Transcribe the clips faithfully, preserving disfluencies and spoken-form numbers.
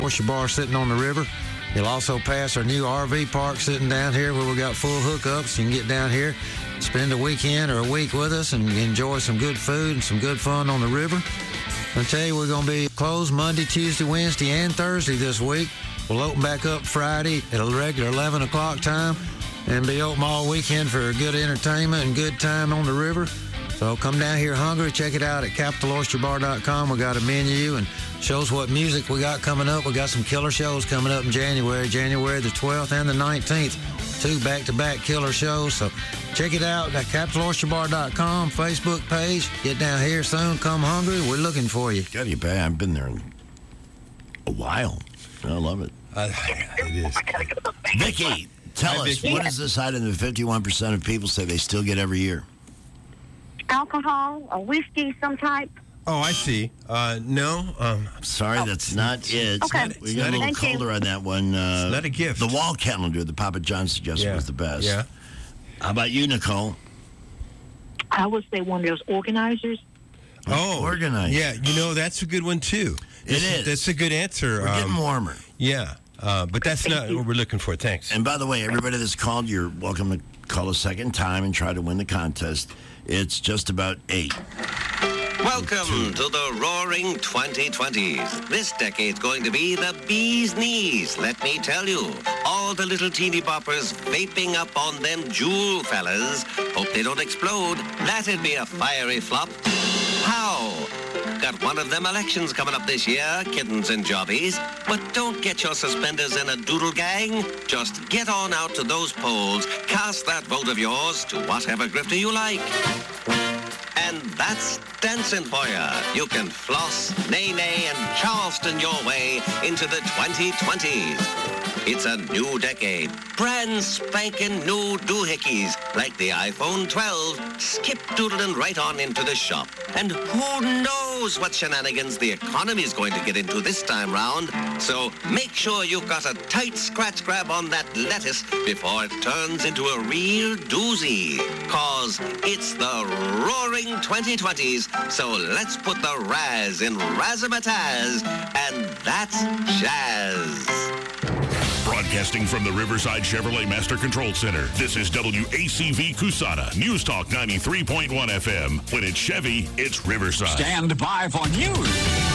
Oyster Bar sitting on the river. You'll also pass our new R V park sitting down here where we got full hookups. You can get down here, spend a weekend or a week with us, and enjoy some good food and some good fun on the river. I tell you, we're going to be closed Monday, Tuesday, Wednesday, and Thursday this week. We'll open back up Friday at a regular eleven o'clock time and be open all weekend for good entertainment and good time on the river. So come down here hungry. Check it out at capital oyster bar dot com. We got a menu and shows what music we got coming up. We got some killer shows coming up in January, January the twelfth and the nineteenth. Two back-to-back killer shows. So check it out at capital oyster bar dot com, Facebook page. Get down here soon. Come hungry. We're looking for you. Got you back. I've been there in a while. I love it. Uh, it is. Vicky, tell Hi, us, Vicky. what is this item that fifty-one percent of people say they still get every year? Alcohol, a whiskey, some type. Oh, I see. Uh, no. Um, Sorry, Oh. that's not it. Okay. Not- we got a little Thank you. colder on that one. Uh, It's not a gift. The wall calendar that Papa John suggested yeah. was the best. Yeah. How about you, Nicole? I would say one of those organizers. Oh, Organized. Yeah, you know, that's a good one, too. It That's- is. That's a good answer. We're getting Um, warmer. Yeah, uh, but that's not what we're looking for. Thanks. And by the way, everybody that's called, you're welcome to call a second time and try to win the contest. It's just about eight. Welcome to the Roaring twenty twenties. This decade's going to be the bee's knees, let me tell you. All the little teeny boppers vaping up on them jewel fellas. Hope they don't explode. That'd be a fiery flop. How? Got one of them elections coming up this year, kittens and jobbies. But don't get your suspenders in a doodle gang. Just get on out to those polls. Cast that vote of yours to whatever grifter you like. And that's dancing for you. You can floss, nay-nay, and Charleston your way into the twenty twenties. It's a new decade. Brand spanking new doohickeys like the iPhone twelve. Skip doodling right on into the shop. And who knows what shenanigans the economy's going to get into this time round. So make sure you've got a tight scratch grab on that lettuce before it turns into a real doozy. Cause it's the Roaring twenty twenties. So let's put the Raz in Razzmatazz. And that's jazz. Broadcasting from the Riverside Chevrolet Master Control Center, this is W A C V Cusana, News Talk ninety-three point one F M. When it's Chevy, it's Riverside. Stand by for news.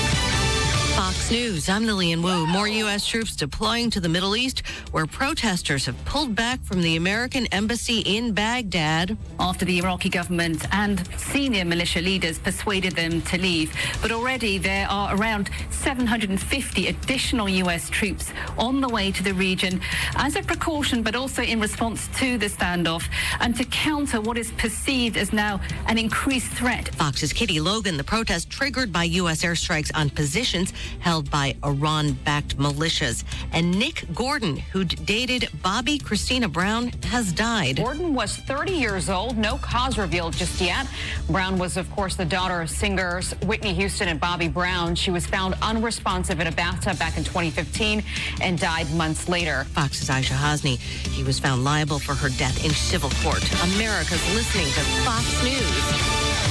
Fox News, I'm Lillian Wu. More U S troops deploying to the Middle East, where protesters have pulled back from the American embassy in Baghdad. After the Iraqi government and senior militia leaders persuaded them to leave. But already there are around seven hundred fifty additional U S troops on the way to the region as a precaution, but also in response to the standoff and to counter what is perceived as now an increased threat. Fox's Kitty Logan, the protest triggered by U S airstrikes on positions held by Iran-backed militias. And Nick Gordon, who dated Bobby Christina Brown, has died. Gordon was thirty years old. No cause revealed just yet. Brown was, of course, the daughter of singers Whitney Houston and Bobby Brown. She was found unresponsive in a bathtub back in twenty fifteen and died months later. Fox's Aisha Hasni. He was found liable for her death in civil court. America's listening to Fox News.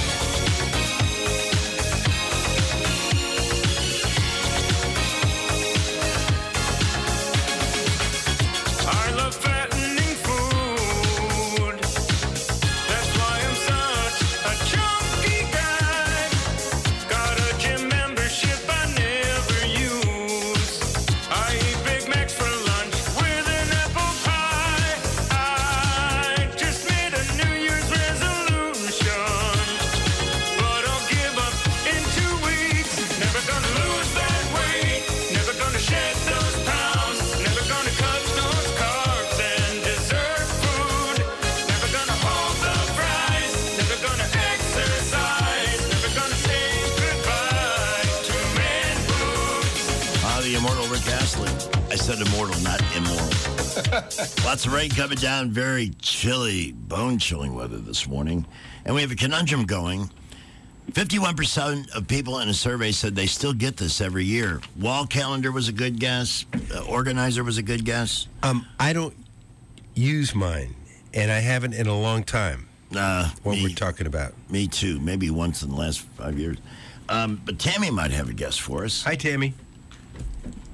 I said immortal, not immoral. Lots of rain coming down. Very chilly, bone-chilling weather this morning. And we have a conundrum going. fifty-one percent of people in a survey said they still get this every year. Wall calendar was a good guess. Uh, organizer was a good guess. Um, I don't use mine, and I haven't in a long time. Uh, what me, we're talking about. Me too. Maybe once in the last five years. Um, but Tammy might have a guess for us. Hi, Tammy.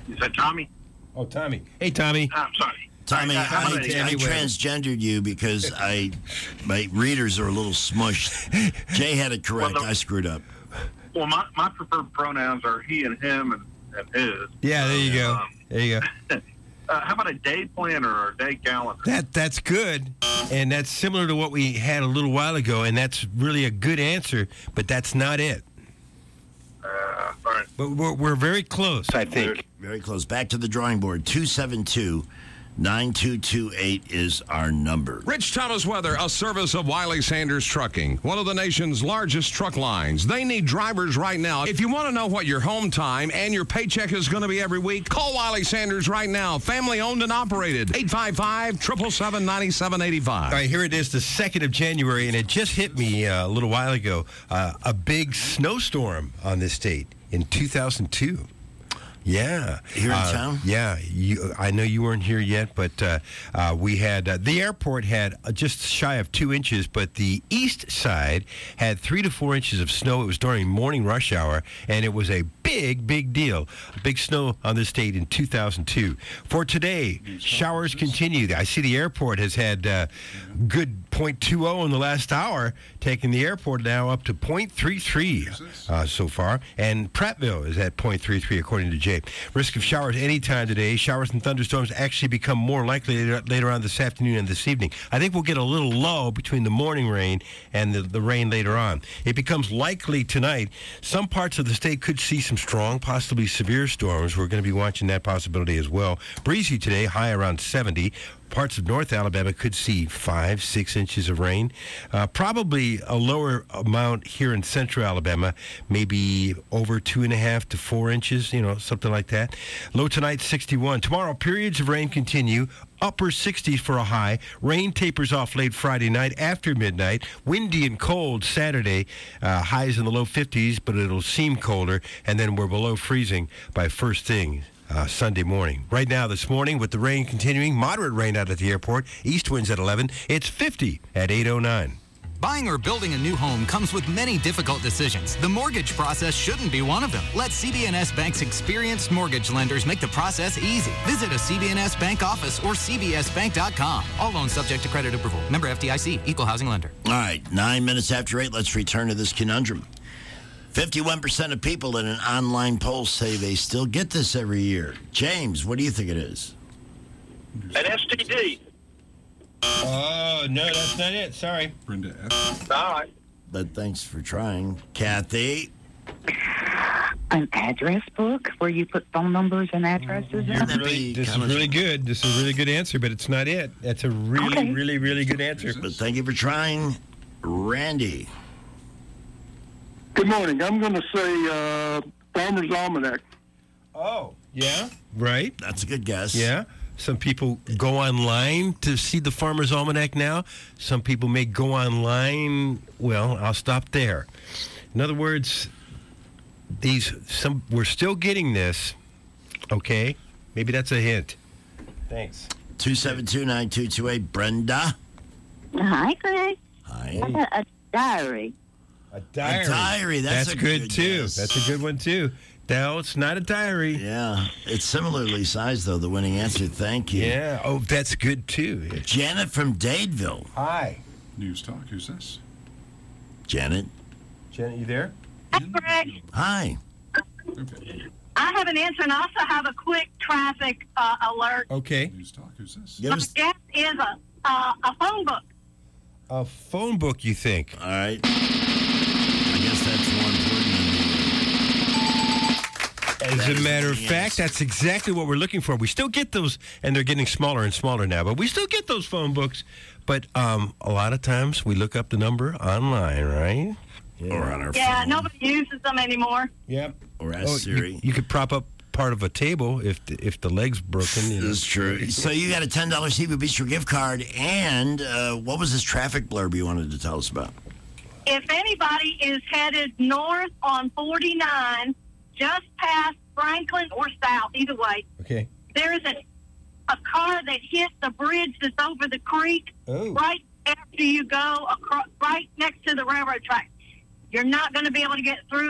Is that Tommy? Oh, Tommy. Hey, Tommy. I'm sorry. Tommy, I, Hi, I, Tommy. I transgendered you because I my readers are a little smushed. Jay had it correct. Well, the- I screwed up. Well, my, my preferred pronouns are he and him and, and his. Yeah, there you go. Um, There you go. uh, how about a day planner or a day calendar? That that's good, and that's similar to what we had a little while ago, and that's really a good answer. But that's not it. Uh, all right. But we're, we're very close, I think. Very close. Back to the drawing board. two seven two, nine two two eight is our number. Rich Thomas Weather, a service of Wiley Sanders Trucking, one of the nation's largest truck lines. They need drivers right now. If you want to know what your home time and your paycheck is going to be every week, call Wiley Sanders right now. Family owned and operated. eight five five, seven seven seven, nine seven eight five. All right, here it is, the second of January, and it just hit me uh, a little while ago. Uh, a big snowstorm on this state in two thousand two. Yeah. Here in Uh, town? Yeah. You, I know you weren't here yet, but uh, uh, we had, uh, the airport had uh, just shy of two inches, but the east side had three to four inches of snow. It was during morning rush hour, and it was a big, big deal. Big snow on the state in two thousand two. For today, showers continue. I see the airport has had uh, good point two oh in the last hour, taking the airport now up to point three three uh, so far, and Prattville is at point three three according to Jay. Risk of showers anytime today. Showers and thunderstorms actually become more likely later, later on this afternoon and this evening. I think we'll get a little lull between the morning rain and the, the rain later on. It becomes likely tonight. Some parts of the state could see some strong, possibly severe storms. We're going to be watching that possibility as well. Breezy today, high around seventy. Parts of North Alabama could see five, six inches of rain. Uh, probably a lower amount here in Central Alabama, maybe over two and a half to four inches, you know, something like that. Low tonight, sixty-one. Tomorrow, periods of rain continue. Upper sixties for a high. Rain tapers off late Friday night after midnight. Windy and cold Saturday. Uh, highs in the low fifties, but it'll seem colder. And then we're below freezing by first thing Uh, Sunday morning. Right now, this morning, with the rain continuing, moderate rain out at the airport, east winds at eleven, it's fifty at eight oh nine. Buying or building a new home comes with many difficult decisions. The mortgage process shouldn't be one of them. Let C B N S Bank's experienced mortgage lenders make the process easy. Visit a C B N S Bank office or c b s bank dot com. All loans subject to credit approval. Member F D I C, Equal Housing Lender. All right, nine minutes after eight, let's return to this conundrum. fifty-one percent of people in an online poll say they still get this every year. James, what do you think it is? An S T D. Oh, no, that's not it. Sorry. Brenda F. All right. But thanks for trying. Kathy? An address book where you put phone numbers and addresses in? Really, this is really good. This is a really good answer, but it's not it. That's a really, Okay. really, really good answer. But thank you for trying. Randy? Good morning. I'm going to say uh, Farmer's Almanac. Oh, yeah? Right. That's a good guess. Yeah. Some people go online to see the Farmer's Almanac now. Some people may go online. Well, I'll stop there. In other words, these some we're still getting this. Okay, maybe that's a hint. Thanks. two seven two, nine two two eight. Brenda? Hi, Greg. Hi. A, a diary. A diary. A diary. That's, That's a good, good too. guess. That's a good one too. No, it's not a diary. Yeah. It's similarly sized, though, the winning answer. Thank you. Yeah. Oh, that's good too. Janet from Dadeville. Hi. News Talk. Who's this? Janet? Janet, you there? Hi, Greg. Hi. I have an answer and I also have a quick traffic uh, alert. Okay. News Talk. Who's this? My guess is a, uh, a phone book. A phone book, you think? All right. I guess that's more important than As That a is matter the of fact, answer. that's exactly what we're looking for. We still get those, and they're getting smaller and smaller now, but we still get those phone books. But um, a lot of times we look up the number online, right? Yeah. Or on our Yeah, phone. nobody uses them anymore. Yep. Or ask Oh, Siri. You, you could prop up part of a table if the, if the leg's broken. You know. That's true. So you got a ten dollars C B Bistro gift card, and uh, what was this traffic blurb you wanted to tell us about? If anybody is headed north on forty-nine, just past Franklin or south, either way, Okay. there is a, a car that hit the bridge that's over the creek Oh. right after you go across, right next to the railroad track. You're not going to be able to get through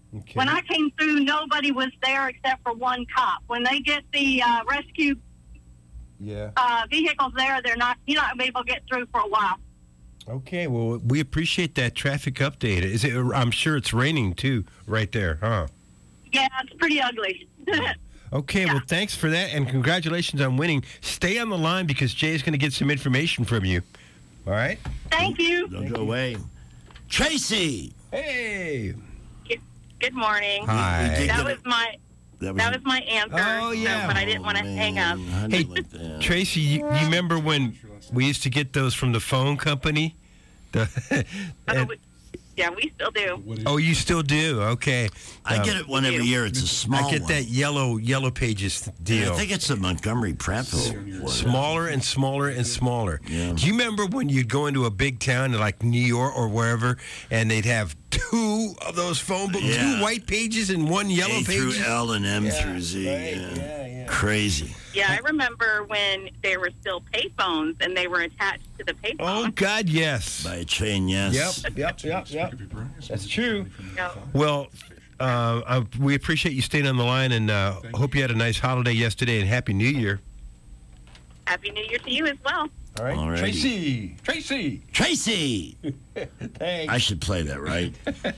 Okay. When I came through, nobody was there except for one cop. When they get the uh, rescue yeah. uh, vehicles there, they're not. You're not going to be able to get through for a while. Okay, well, we appreciate that traffic update. Is it? I'm sure it's raining too, right there, huh? Yeah, it's pretty ugly. Okay, yeah. Well, thanks for that, and congratulations on winning. Stay on the line because Jay's going to get some information from you. All right? Thank you. Don't go away. Tracy! Hey! Good, good morning. Hi. That was my... That was, that was my answer. Oh, yeah. So, but I didn't want to hang up. Hey, Tracy, you, you remember when we used to get those from the phone company? The, oh, we, yeah, we still do. Oh, you still do? Okay. I um, get it one every year. It's a small I get one. that yellow yellow pages deal. Yeah, I think it's the Montgomery Prattville one. Smaller and smaller and smaller. Yeah. Do you remember when you'd go into a big town like New York or wherever, and they'd have two of those phone books, Yeah. two white pages and one yellow A page? through L and M Yeah, through Z. right, Yeah. yeah, yeah. Crazy. Yeah, I remember when they were still payphones and they were attached to the payphone. Oh, God, yes. By a chain, yes. Yep, yep, yep, yep. That's true. Yep. Well, uh, uh, we appreciate you staying on the line, and uh, hope you had a nice holiday yesterday, and Happy New Year. Happy New Year to you as well. All right. Alrighty. Tracy. Tracy. Tracy! Thanks. I should play that, right?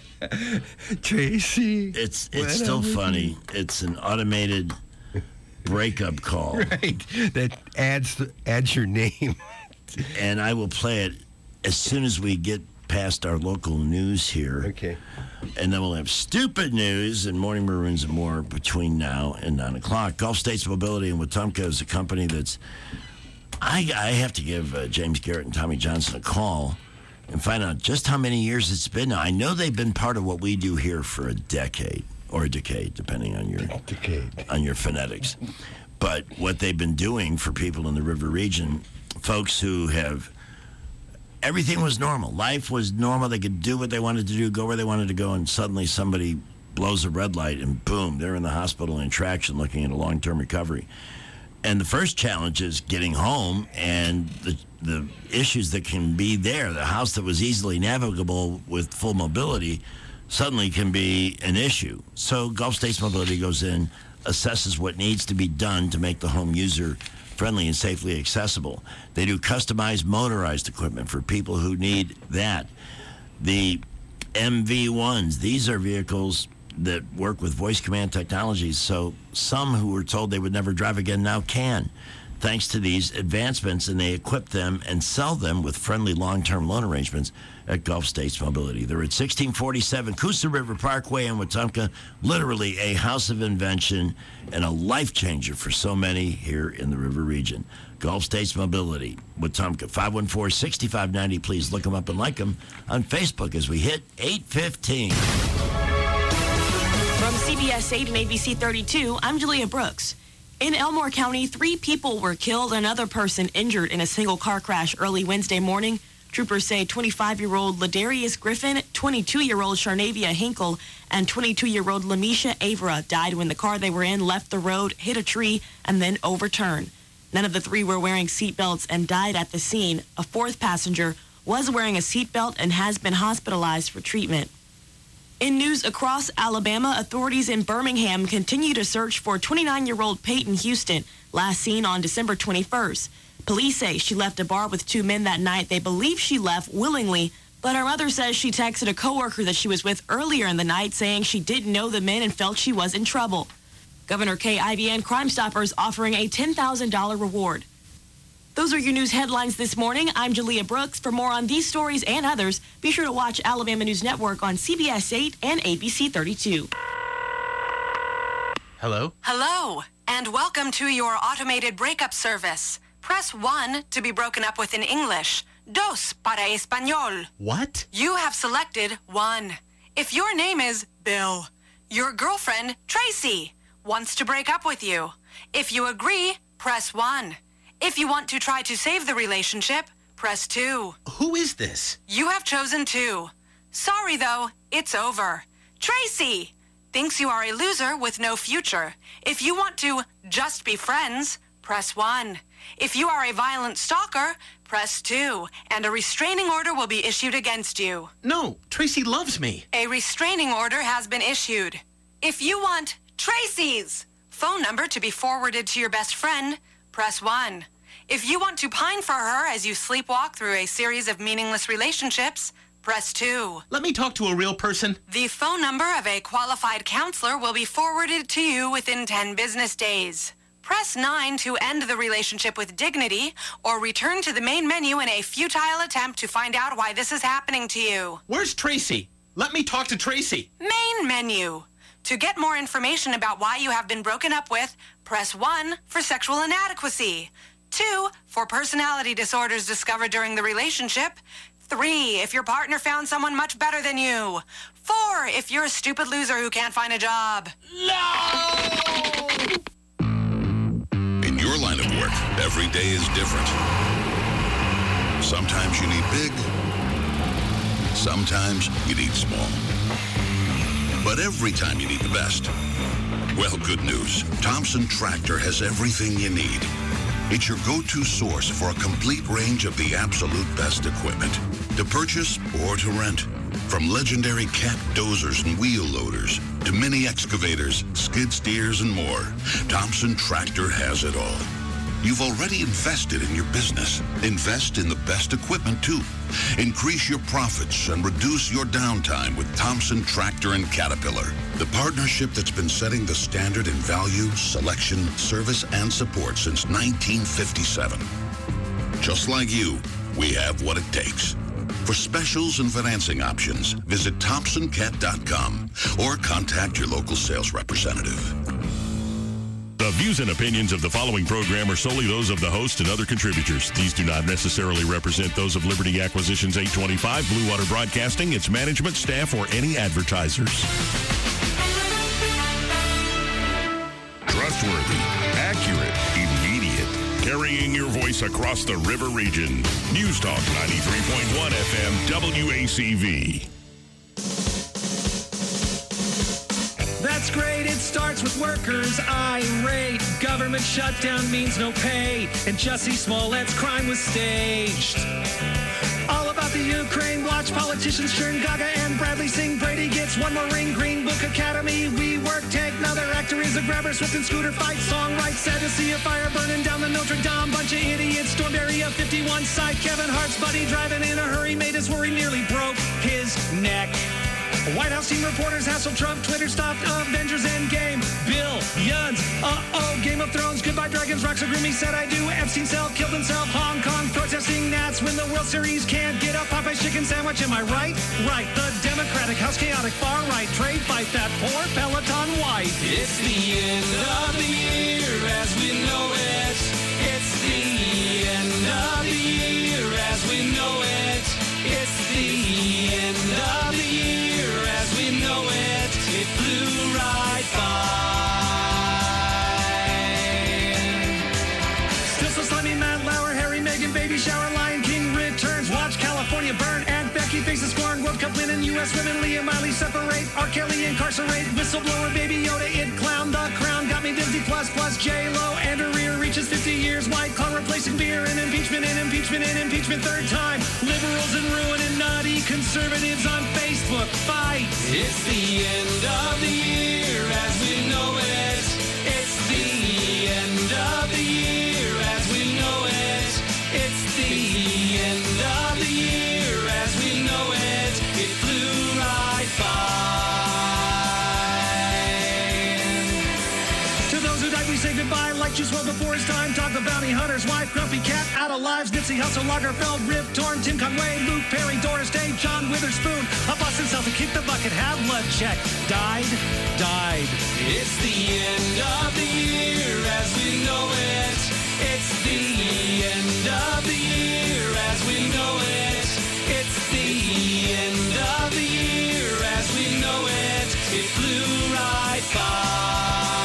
Tracy. It's it's still funny. It's an automated breakup call. Right. That adds adds your name. And I will play it as soon as we get past our local news here. Okay. And then we'll have stupid news and Morning Maroons and more between now and nine o'clock. Gulf States Mobility in Wetumpka is a company that's... I, I have to give uh, James Garrett and Tommy Johnson a call and find out just how many years it's been now. I know they've been part of what we do here for a decade, or a decade, depending on your decade. on your phonetics. But what they've been doing for people in the river region, folks who have... Everything was normal. Life was normal. They could do what they wanted to do, go where they wanted to go, and suddenly somebody blows a red light, and boom, they're in the hospital in traction looking at a long-term recovery. And the first challenge is getting home and the the issues that can be there. The house that was easily navigable with full mobility suddenly can be an issue. So Gulf States Mobility goes in, assesses what needs to be done to make the home user friendly and safely accessible. They do customized motorized equipment for people who need that. The M V ones, these are vehicles that work with voice command technologies, so some who were told they would never drive again now can, thanks to these advancements, and they equip them and sell them with friendly long-term loan arrangements at Gulf States Mobility. They're at sixteen forty-seven Coosa River Parkway in Wetumpka, literally a house of invention and a life changer for so many here in the river region. Gulf States Mobility, Wetumpka, five one four, six five nine zero. Please look them up and like them on Facebook as we hit eight fifteen. From C B S eight and A B C thirty-two, I'm Julia Brooks. In Elmore County, three people were killed and another person injured in a single car crash early Wednesday morning. Troopers say twenty-five-year-old Ladarius Griffin, twenty-two-year-old Sharnavia Hinkle, and twenty-two-year-old Lamisha Avera died when the car they were in left the road, hit a tree, and then overturned. None of the three were wearing seatbelts and died at the scene. A fourth passenger was wearing a seatbelt and has been hospitalized for treatment. In news across Alabama, authorities in Birmingham continue to search for twenty-nine-year-old Peyton Houston, last seen on December twenty-first. Police say she left a bar with two men that night. They believe she left willingly, but her mother says she texted a coworker that she was with earlier in the night saying she didn't know the men and felt she was in trouble. Governor Kay Ivey and Crime Stoppers offering a ten thousand dollars reward. Those are your news headlines this morning. I'm Julia Brooks. For more on these stories and others, be sure to watch Alabama News Network on C B S eight and A B C thirty-two. Hello? Hello, and welcome to your automated breakup service. Press one to be broken up with in English. Dos para español. What? You have selected one. If your name is Bill, your girlfriend, Tracy, wants to break up with you. If you agree, press one. If you want to try to save the relationship, press two. Who is this? You have chosen two. Sorry, though, it's over. Tracy thinks you are a loser with no future. If you want to just be friends, press one. If you are a violent stalker, press two, and a restraining order will be issued against you. No, Tracy loves me. A restraining order has been issued. If you want Tracy's phone number to be forwarded to your best friend, press one. If you want to pine for her as you sleepwalk through a series of meaningless relationships, press two. Let me talk to a real person. The phone number of a qualified counselor will be forwarded to you within ten business days. Press nine to end the relationship with dignity, or return to the main menu in a futile attempt to find out why this is happening to you. Where's Tracy? Let me talk to Tracy. Main menu. To get more information about why you have been broken up with, press one for sexual inadequacy. two for personality disorders discovered during the relationship. three if your partner found someone much better than you. four if you're a stupid loser who can't find a job. No! In your line of work, every day is different. Sometimes you need big. Sometimes you need small. But every time you need the best. Well, good news. Thompson Tractor has everything you need. It's your go-to source for a complete range of the absolute best equipment. To purchase or to rent. From legendary cat dozers and wheel loaders to mini excavators, skid steers, and more, Thompson Tractor has it all. You've already invested in your business. Invest in the best equipment, too. Increase your profits and reduce your downtime with Thompson Tractor and Caterpillar, the partnership that's been setting the standard in value, selection, service, and support since nineteen fifty-seven. Just like you, we have what it takes. For specials and financing options, visit thompson cat dot com or contact your local sales representative. The views and opinions of the following program are solely those of the host and other contributors. These do not necessarily represent those of Liberty Acquisitions eight twenty-five, Blue Water Broadcasting, its management, staff, or any advertisers. Trustworthy, accurate, immediate, carrying your voice across the river region. News Talk ninety-three point one F M W A C V. That's great, it starts with workers irate. Government shutdown means no pay, and Jussie Smollett's crime was staged. All about the Ukraine, watch politicians churn Gaga and Bradley sing. Brady gets one more ring, Green Book Academy, we work, take another actor is a grabber, Swift and Scooter fight, song right, sad to see a fire burning down the Notre Dame, bunch of idiots stormed Area fifty-one side, Kevin Hart's buddy driving in a hurry, made his worry, nearly broke his neck. White House team reporters hassle Trump, Twitter stopped Avengers Endgame. Bill Yuns, uh-oh, Game of Thrones, goodbye Dragons, Rock so groomy, said I do. Epstein cell, killed himself, Hong Kong protesting Nats when the World Series can't get a Popeye's chicken sandwich, am I right? Right, the Democratic House, chaotic far right, trade fight that poor Peloton wife. It's the end of the year as we know it. It's the end of the year as we know it. It's the end of the year. As we know it, it flew right by. Still so slimy, Matt Lauer, Harry, Meghan, baby shower, Lion King returns. Watch California burn, and Becky faces scorn. World Cup winning, U S women, Leah Miley separate. R. Kelly incarcerate, whistleblower, baby Yoda, it clown. The Crown got me Disney Plus plus J-Lo, and her rear reaches fifty years. White Claw replacing beer, and impeachment, and impeachment, and impeachment third time. Liberals and ruin and nutty conservatives on Facebook fight. It's the end of the year as we know it. It's the end of the year as we know it. It's the end of the year as we know it. It flew right by. To those who died, we say goodbye. Like Juice WRLD before his time. Talk the bounty hunter's wife, Grumpy Cat, out of lives. Nipsey Hussle, Lagerfeld, Rip Torn, Tim Conway, Luke Perry, Doris Day, John Witherspoon, a Boston Celtic, kick the bucket, have blood check. Died, died. It's the end of the year as we know it. It's the end of the year as we know it. It's the end of the year as we know it. It flew right by.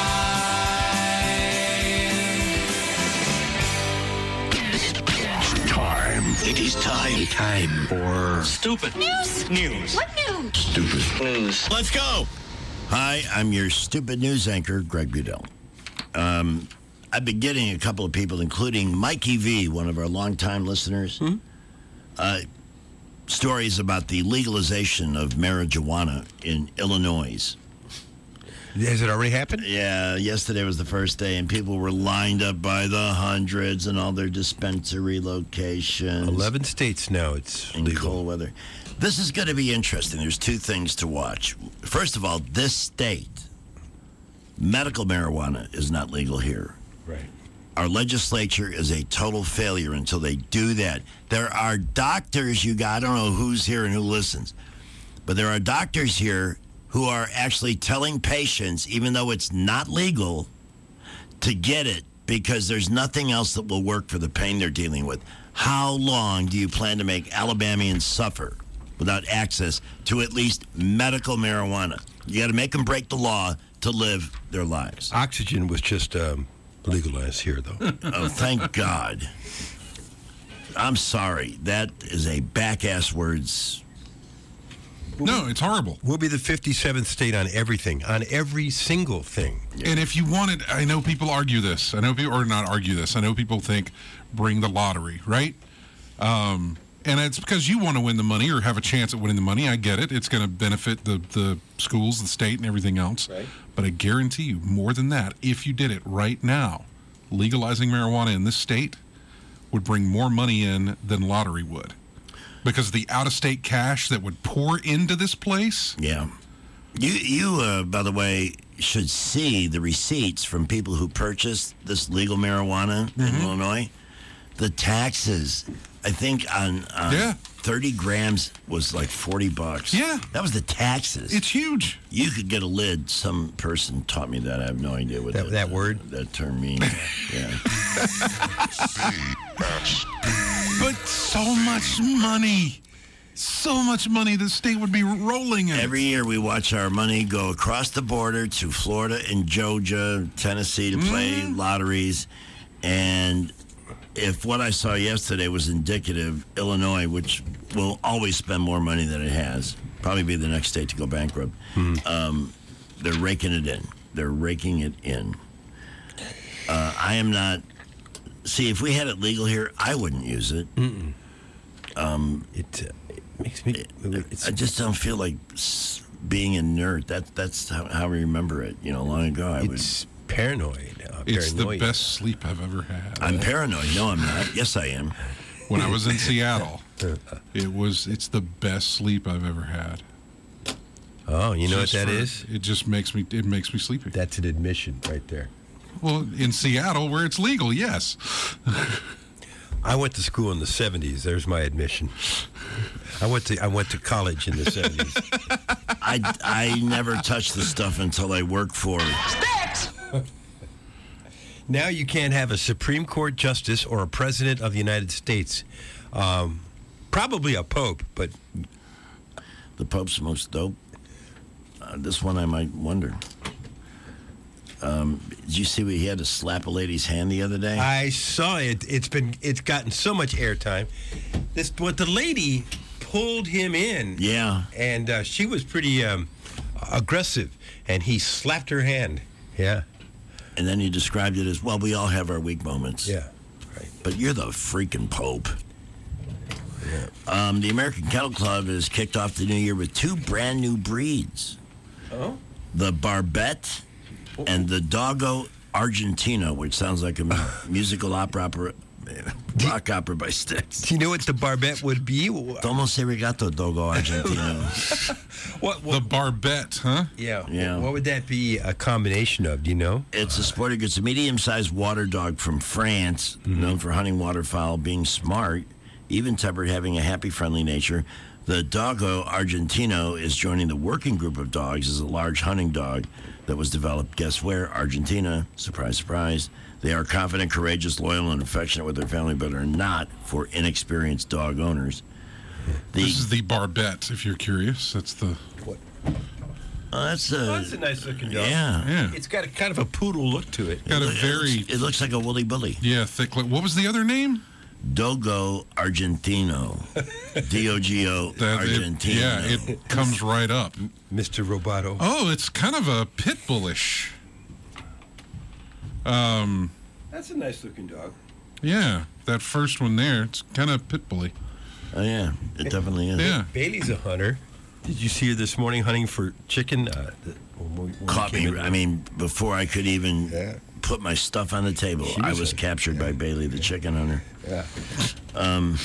It is time. Time for stupid news. News. What news? Stupid news. Let's go. Hi, I'm your stupid news anchor, Greg Budell. Um, I've been getting a couple of people, including Mikey V, one of our longtime listeners, Hmm? uh, stories about the legalization of marijuana in Illinois. Has it already happened? Yeah, yesterday was the first day, and people were lined up by the hundreds and all their dispensary locations. Eleven states now it's in legal. cold weather. This is going to be interesting. There's two things to watch. First of all, this state, medical marijuana is not legal here. Right. Our legislature is a total failure until they do that. There are doctors, you got, I don't know who's here and who listens, but there are doctors here who are actually telling patients, even though it's not legal, to get it because there's nothing else that will work for the pain they're dealing with. How long do you plan to make Alabamians suffer without access to at least medical marijuana? You got to make them break the law to live their lives. Oxygen was just um, legalized here, though. Oh, thank God. I'm sorry. That is a back-ass words. No, it's horrible. We'll be the fifty-seventh state on everything, on every single thing. And if you wanted, I know people argue this. I know people, or not argue this. I know people think bring the lottery, right? Um, and it's because you want to win the money or have a chance at winning the money. I get it. It's going to benefit the, the schools, the state, and everything else. Right. But I guarantee you, more than that, if you did it right now, legalizing marijuana in this state would bring more money in than lottery would. Because of the out-of-state cash that would pour into this place? Yeah. You, you uh, by the way, should see the receipts from people who purchased this legal marijuana Mm-hmm. in Illinois. The taxes, I think, on uh, yeah. thirty grams was like forty bucks. Yeah. That was the taxes. It's huge. You could get a lid. Some person taught me that. I have no idea what That- that, that word? that term means. Yeah. But so much money. So much money the state would be rolling in. Every year we watch our money go across the border to Florida and Georgia, Tennessee to play Mm-hmm. lotteries. And if what I saw yesterday was indicative, Illinois, which will always spend more money than it has, probably be the next state to go bankrupt, um, they're raking it in. They're raking it in. Uh, I am not... See, if we had it legal here, I wouldn't use it. Mm-mm. Um, it, uh, it makes me... I just don't feel like s- being inert. That, that's how, how I remember it. You know, long ago I was... It's paranoid. Uh, It's paranoia. the best sleep I've ever had. I'm paranoid. No, I'm not. Yes, I am. When I was in Seattle, it was it's the best sleep I've ever had. Oh, you know Just what that for- is? It just makes me it makes me sleepy. That's an admission right there. Well, in Seattle where it's legal, yes. I went to school in the seventies. There's my admission. I went to I went to college in the seventies. I, I never touched the stuff until I worked for... Now you can't have a Supreme Court justice or a president of the United States. Um, probably a pope, but... The Pope smokes dope. Uh, this one I might wonder. Um, did you see what he had to slap a lady's hand the other day? I saw it. It's been it's gotten so much airtime. This what the lady pulled him in. Yeah. And uh, she was pretty um, aggressive, and he slapped her hand. Yeah. And then you described it as, well, we all have our weak moments. Yeah. Right. But you're the freaking Pope. Um, the American Kennel Club has kicked off the new year with two brand new breeds. Oh? The Barbette and the Doggo Argentino, which sounds like a mu- musical opera, opera rock opera by Styx. Do you know what the Barbette would be? Como se regato Doggo Argentino? What, The Barbette, huh? Yeah. Yeah. What would that be a combination of? Do you know? It's a sporting goods, a medium-sized water dog from France, known for hunting waterfowl, being smart, even-tempered, having a happy, friendly nature. The Doggo Argentino is joining the working group of dogs as a large hunting dog that was developed, guess where? Argentina. Surprise, surprise. They are confident, courageous, loyal, and affectionate with their family, but are not for inexperienced dog owners. The, This is the Barbette, if you're curious. That's the... What? oh, that's a, Oh, that's a nice looking dog. yeah. Yeah. It's got a kind of a poodle look to it. Got a It very... looks, it looks like a woolly bully. Yeah, thick... Li- what was the other name? Doggo Argentino. D O G O That it- Argentino. yeah, it comes right up. Mister Roboto. Oh, it's kind of a pit bullish. Um, That's a nice looking dog. Yeah, that first one there, it's kind of pit bully. Oh, yeah, it definitely is. Yeah. Bailey's a hunter. Did you see her this morning hunting for chicken? Uh, the, when we, when Caught we me. came in? I mean, before I could even yeah. put my stuff on the table, She I was was a- captured by Bailey, the chicken hunter. Yeah. Um,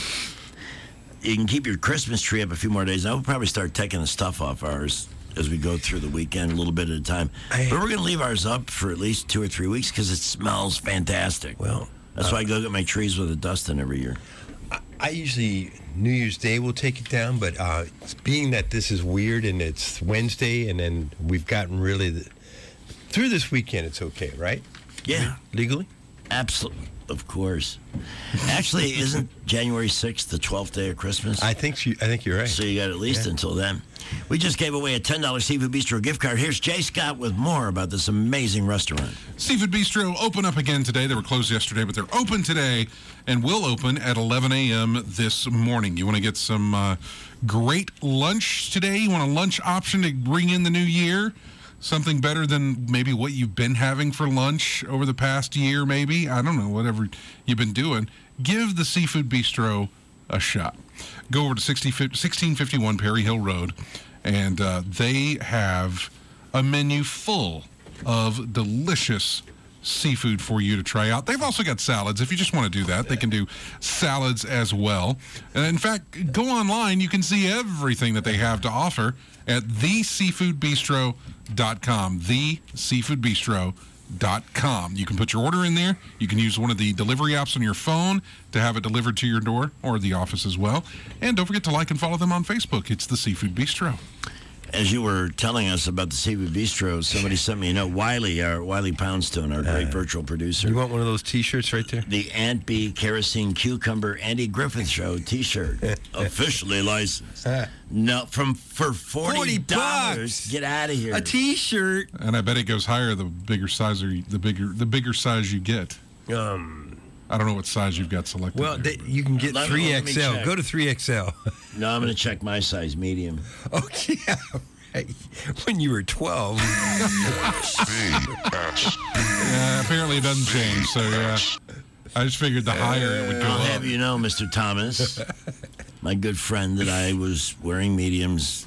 you can keep your Christmas tree up a few more days. I will probably start taking the stuff off ours as we go through the weekend, a little bit at a time. I- but we're going to leave ours up for at least two or three weeks because it smells fantastic. Well, that's uh, why I go get my trees with a dusting every year. I usually New Year's Day will take it down, but uh, being that this is weird and it's Wednesday, and then we've gotten really the, through this weekend, it's okay, right? Yeah, legally. Absolutely, of course. Actually, isn't January sixth the twelfth day of Christmas? I think you, I think you're right. So you got at least Yeah. until then. We just gave away a ten dollars Seafood Bistro gift card. Here's Jay Scott with more about this amazing restaurant. Seafood Bistro open up again today. They were closed yesterday, but they're open today and will open at eleven a.m. this morning. You want to get some uh, great lunch today? You want a lunch option to bring in the new year? Something better than maybe what you've been having for lunch over the past year, maybe? I don't know, whatever you've been doing. Give the Seafood Bistro a shot. Go over to sixteen fifty-one Perry Hill Road, and uh, they have a menu full of delicious seafood for you to try out. They've also got salads. If you just want to do that, they can do salads as well. And in fact, go online. You can see everything that they have to offer at the seafood bistro dot com. the seafood bistro dot com. You can put your order in there. You can use one of the delivery apps on your phone to have it delivered to your door or the office as well. And don't forget to like and follow them on Facebook. It's the Seafood Bistro. As you were telling us about the Seafood Bistro, somebody sent me a note. Wiley, our Wiley Poundstone, our great Uh, virtual producer. You want one of those T-shirts right there? The Aunt Bee Kerosene Cucumber Andy Griffith Show T-shirt, officially licensed. No, from for forty dollars. Get out of here. A T-shirt. And I bet it goes higher the bigger size or the bigger the bigger size you get. Um, I don't know what size you've got selected. well, there. they, you can get Let me- three let me X L. check. Go to three X L. No, I'm going to check my size, medium. Oh, yeah, right. When you were twelve. Yeah, apparently it doesn't change. So yeah, I just figured the higher it would go I'll up. have you know, Mister Thomas, my good friend, that I was wearing mediums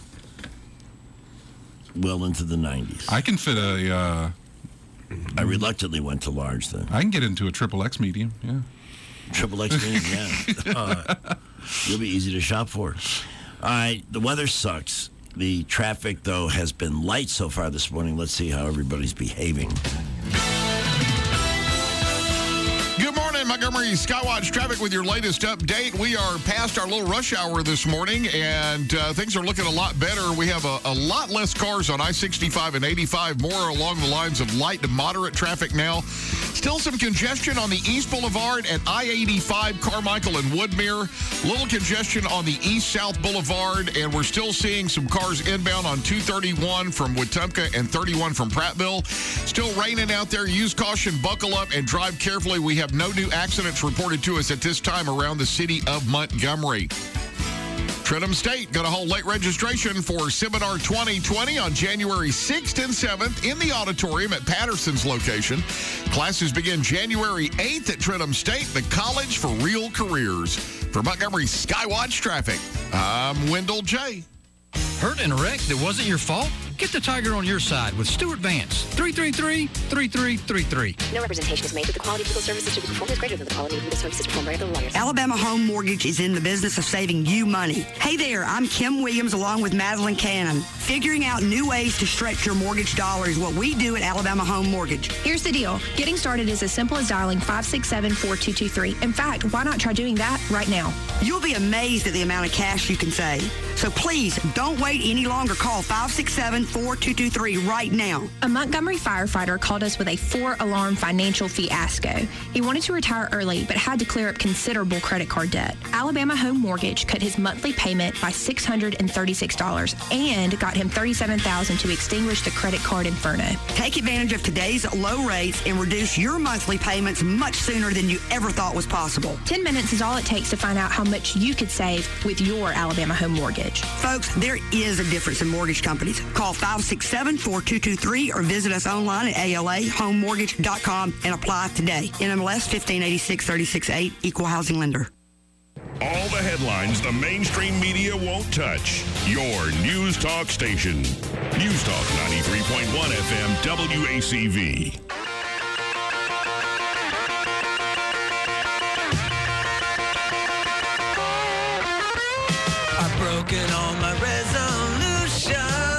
well into the nineties. I can fit a. Uh, I reluctantly went to large then. I can get into a triple X medium. Yeah. Triple X medium, yeah. Uh, you'll be easy to shop for. All right, the weather sucks. The traffic, though, has been light so far this morning. Let's see how everybody's behaving. Good morning, Montgomery Skywatch traffic with your latest update. We are past our little rush hour this morning, and uh, things are looking a lot better. We have a, a lot less cars on I sixty-five and eighty-five, more along the lines of light to moderate traffic now. Still some congestion on the East Boulevard at I eighty-five, Carmichael and Woodmere. Little congestion on the East-South Boulevard, and we're still seeing some cars inbound on two thirty-one from Wetumpka and thirty-one from Prattville. Still raining out there. Use caution, buckle up, and drive carefully. We have no new accidents reported to us at this time around the city of Montgomery. Trentham State got a whole late registration for Seminar twenty twenty on January sixth and seventh in the auditorium at Patterson's location. Classes begin January eighth at Trentham State, the College for Real Careers. For Montgomery Skywatch Traffic, I'm Wendell J. Hurt in a wreck that wasn't your fault? Get the Tiger on your side with Stuart Vance. three three three, three three three three. No representation is made that the quality of legal services to be performed is greater than the quality of legal services performed by other lawyers. Alabama Home Mortgage is in the business of saving you money. Hey there, I'm Kim Williams along with Madeline Cannon. Figuring out new ways to stretch your mortgage dollar is what we do at Alabama Home Mortgage. Here's the deal. Getting started is as simple as dialing five six seven, four two two three. In fact, why not try doing that right now? You'll be amazed at the amount of cash you can save. So please, don't wait any longer. Call five six seven, four two two three right now. A Montgomery firefighter called us with a four-alarm financial fiasco. He wanted to retire early, but had to clear up considerable credit card debt. Alabama Home Mortgage cut his monthly payment by six hundred thirty-six dollars and got him thirty-seven thousand dollars to extinguish the credit card inferno. Take advantage of today's low rates and reduce your monthly payments much sooner than you ever thought was possible. Ten minutes is all it takes to find out how much you could save with your Alabama Home Mortgage. Mortgage. Folks, there is a difference in mortgage companies. Call five six seven, four two two three or visit us online at A L A home mortgage dot com and apply today. N M L S fifteen eighty-six thirty-six eight, Equal Housing Lender. All the headlines the mainstream media won't touch. Your News Talk station. News Talk ninety-three point one F M W A C V. I've broken all my resolutions.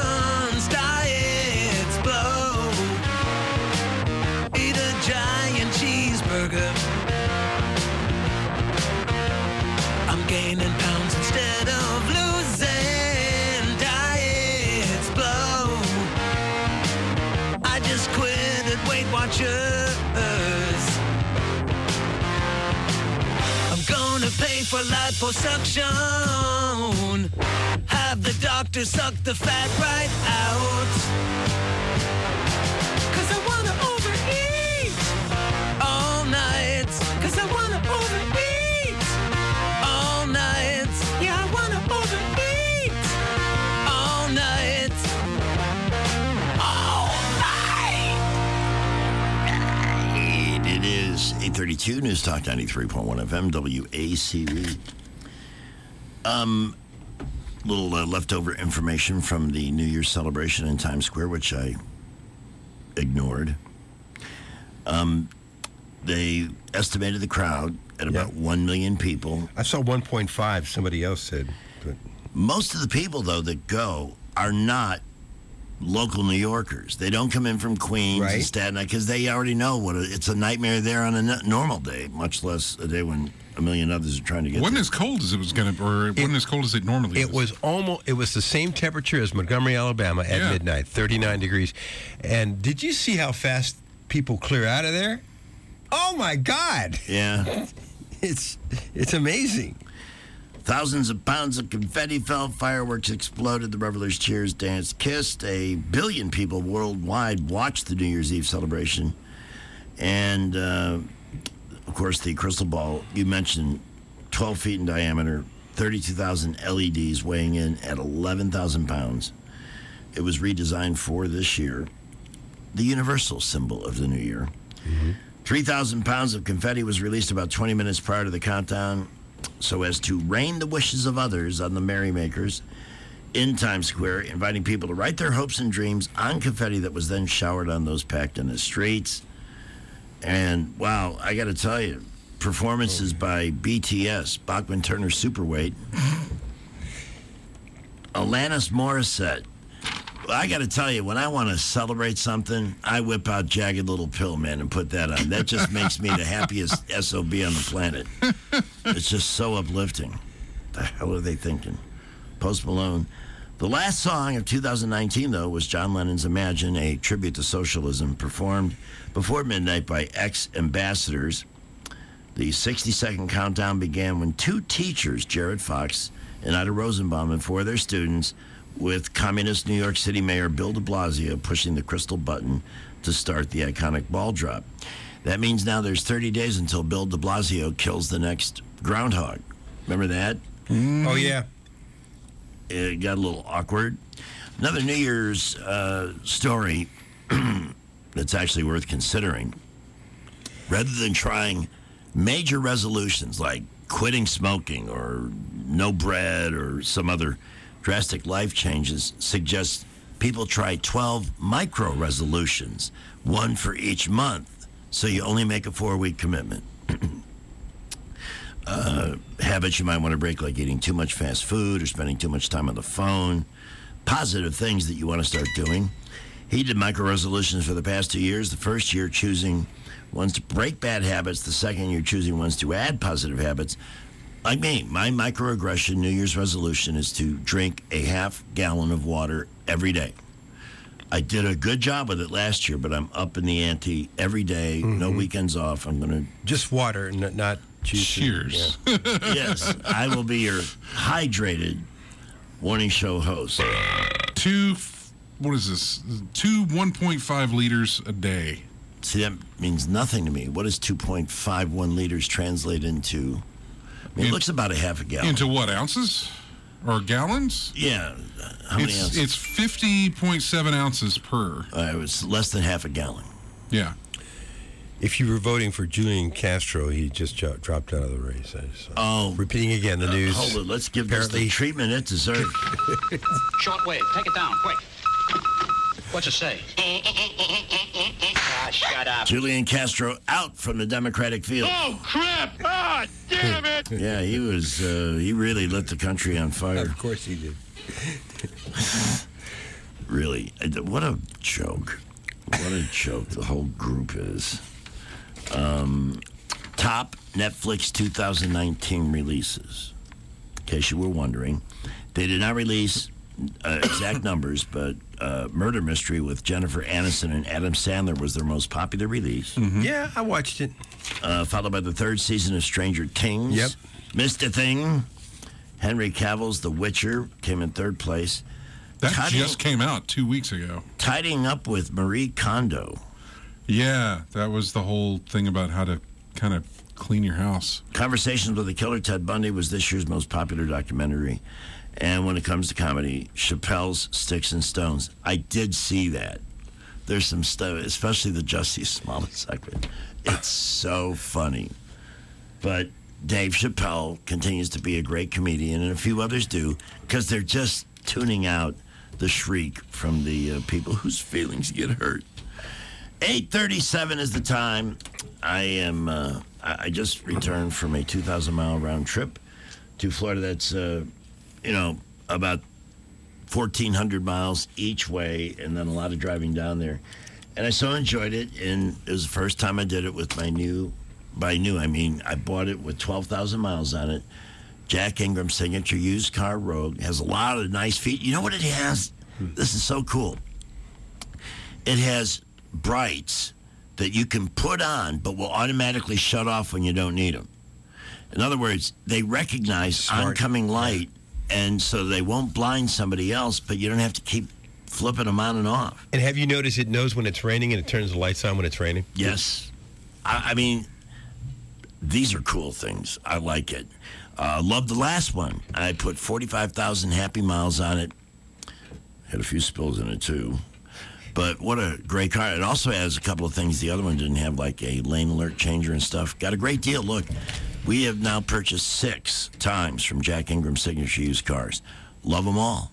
Diets blow. Eat a giant cheeseburger. I'm gaining pounds instead of losing. Diets blow. I just quit at Weight Watchers. I'm gonna pay for liposuction. Have the doctor suck the fat right out. Cause I wanna overeat all night. Cause I wanna overeat all night. Yeah, I wanna overeat all night. All night. It is eight thirty-two, News Talk ninety-three point one F M, W A C V. Um, little uh, leftover information from the New Year's celebration in Times Square, which I ignored. Um, they estimated the crowd at about one million people. I saw one point five, somebody else said. But most of the people, though, that go are not local New Yorkers. They don't come in from Queens Right. and Staten Island because they already know what a, it's a nightmare there on a n- normal day, much less a day when a million others are trying to get Wasn't there. as cold as it was going to, or it wasn't as cold as it normally It is. was almost. It was the same temperature as Montgomery, Alabama, at Yeah. midnight, thirty-nine degrees. And did you see how fast people clear out of there? Oh my God! Yeah. It's it's amazing. Thousands of pounds of confetti fell, fireworks exploded, the revelers cheers, danced, kissed. A billion people worldwide watched the New Year's Eve celebration. And, uh, of course, the crystal ball, you mentioned twelve feet in diameter, thirty-two thousand L E Ds weighing in at eleven thousand pounds. It was redesigned for this year, the universal symbol of the new year. Mm-hmm. three thousand pounds of confetti was released about twenty minutes prior to the countdown so as to rain the wishes of others on the merrymakers in Times Square, inviting people to write their hopes and dreams on confetti that was then showered on those packed in the streets. And, wow, I got to tell you, performances by B T S, Bachman Turner Superweight, Alanis Morissette. I got to tell you, when I want to celebrate something, I whip out Jagged Little Pill, man, and put that on. That just makes me the happiest S O B on the planet. It's just so uplifting. The hell are they thinking? Post Malone. The last song of two thousand nineteen, though, was John Lennon's Imagine, a tribute to socialism, performed before midnight by ex-ambassadors. The sixty-second countdown began when two teachers, Jared Fox and Ida Rosenbaum, and four of their students, with communist New York City Mayor Bill de Blasio pushing the crystal button to start the iconic ball drop. That means now there's thirty days until Bill de Blasio kills the next groundhog. Remember that? Oh, yeah. It got a little awkward. Another New Year's uh, story that's actually worth considering. Rather than trying major resolutions like quitting smoking or no bread or some other drastic life changes, suggests people try twelve micro resolutions, one for each month, so you only make a four-week commitment. Uh, habits you might want to break, like eating too much fast food or spending too much time on the phone. Positive things that you want to start doing. He did micro resolutions for the past two years. The first year choosing ones to break bad habits. The second year choosing ones to add positive habits. Like me, my microaggression New Year's resolution is to drink a half gallon of water every day. I did a good job with it last year, but I'm up in the ante every day, Mm-hmm. no weekends off. I'm going to... Just water, n- not juice. Cheers. Yeah. Yes, I will be your hydrated morning show host. Two, what is this? Two one point five liters a day. See, that means nothing to me. What does two point five one liters translate into? I mean, it In- looks about a half a gallon. Into what, ounces? Or gallons? Yeah. How many it's, ounces? It's fifty point seven ounces per. Uh, it was less than half a gallon. Yeah. If you were voting for Julian Castro, he just jo- dropped out of the race. So. Oh. Repeating again the Uh, news. hold it. Let's give this the treatment it deserves. Shortwave, take it down, quick. What's it say? Ah, shut up. Julian Castro out from the Democratic field. Oh, crap! Ah, damn it! Yeah, he was, uh, he really lit the country on fire. Of course he did. Really. What a joke. What a joke the whole group is. Um, top Netflix two thousand nineteen releases. In case you were wondering, they did not release uh, exact numbers, but uh, Murder Mystery with Jennifer Aniston and Adam Sandler was their most popular release. Mm-hmm. Yeah, I watched it. Uh, followed by the third season of Stranger Things. Yep. Missed a Thing. Henry Cavill's The Witcher came in third place. That Tidying- just came out two weeks ago. Tidying Up with Marie Kondo. Yeah, that was the whole thing about how to kind of clean your house. Conversations with the Killer Ted Bundy was this year's most popular documentary. And when it comes to comedy, Chappelle's Sticks and Stones. I did see that. There's some stuff, especially the Jussie Smollett segment. It's so funny. But Dave Chappelle continues to be a great comedian, and a few others do, because they're just tuning out the shriek from the uh, people whose feelings get hurt. eight thirty-seven is the time. I am. Uh, I I just returned from a two thousand mile round trip to Florida. That's uh, you know about fourteen hundred miles each way, and then a lot of driving down there. And I so enjoyed it, and it was the first time I did it with my new. By new, I mean I bought it with twelve thousand miles on it. Jack Ingram signature used car Rogue. Has a lot of nice feet. You know what it has? This is so cool. It has brights that you can put on but will automatically shut off when you don't need them. In other words, they recognize Smart. oncoming light, and so they won't blind somebody else, but you don't have to keep flipping them on and off. And have you noticed it knows when it's raining and it turns the lights on when it's raining? Yes. I, I mean, these are cool things. I like it. Uh, love the last one. I put forty-five thousand happy miles on it. Had a few spills in it, too. But what a great car. It also has a couple of things the other one didn't have, like a lane alert changer and stuff. Got a great deal. Look, we have now purchased six times from Jack Ingram Signature Used Cars. Love them all.